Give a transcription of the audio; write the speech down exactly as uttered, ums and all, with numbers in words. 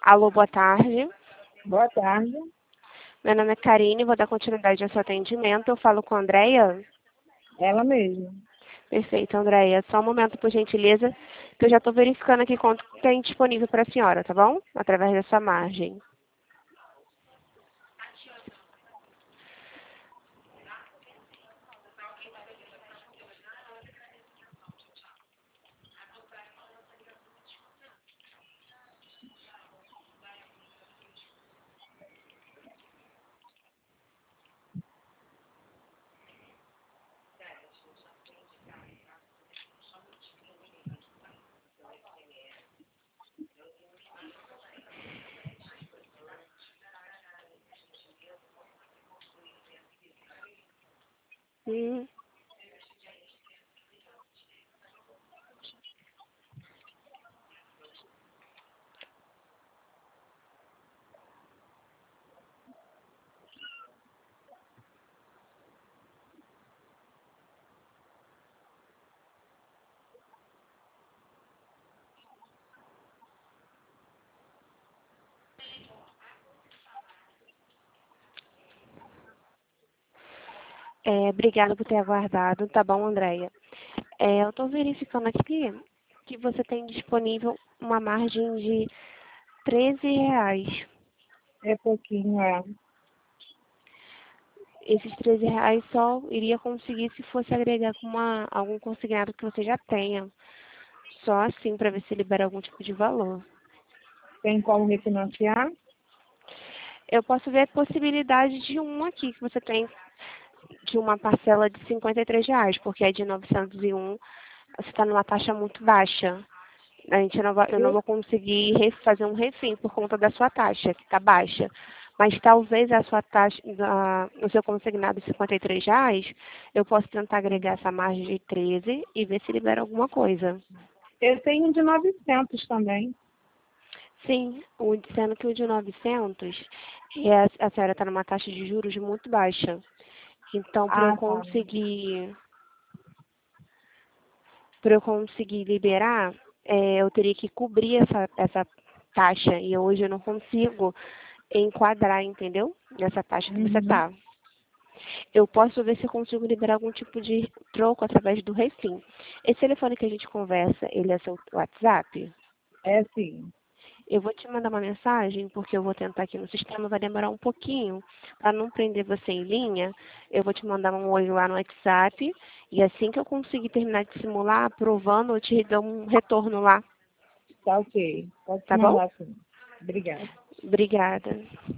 Alô, boa tarde. Boa tarde. Meu nome é Karine, vou dar continuidade ao seu atendimento. Eu falo com a Andréia? Ela mesma. Perfeito, Andréia. Só um momento, por gentileza, que eu já estou verificando aqui quanto tem disponível para a senhora, tá bom? Através dessa margem. Hum. É, obrigada por ter aguardado. Tá bom, Andréia. É, eu estou verificando aqui que você tem disponível uma margem de treze reais. É pouquinho, é. Esses treze reais só iria conseguir se fosse agregar com uma, algum consignado que você já tenha. Só assim, para ver se libera algum tipo de valor. Tem como refinanciar? Eu posso ver a possibilidade de um aqui, que você tem de uma parcela de cinquenta e três reais, porque é de novecentos e um, você está numa taxa muito baixa. A gente não vai, eu não Eu, vou conseguir re- fazer um refim por conta da sua taxa, que está baixa. Mas talvez a sua taxa, a- o seu consignado de cinquenta e três reais, eu posso tentar agregar essa margem de treze e ver se libera alguma coisa. eu tenho de novecentos também. Sim, o, sendo que o de novecentos, é, a, a senhora está numa taxa de juros muito baixa. Então, para eu Ah, tá. conseguir, para eu conseguir liberar, é, eu teria que cobrir essa, essa taxa. E hoje eu não consigo enquadrar, entendeu? Nessa taxa que você Uhum. está. Eu posso ver se eu consigo liberar algum tipo de troco através do Refim. Esse telefone que a gente conversa, ele é seu WhatsApp? É sim. Eu vou te mandar uma mensagem, porque eu vou tentar aqui no sistema, vai demorar um pouquinho. Para não prender você em linha, eu vou te mandar um oi lá no WhatsApp. E assim que eu conseguir terminar de simular, aprovando, eu te dou um retorno lá, Tá ok. Pode te tá bom? mandar sim. Obrigada. Obrigada.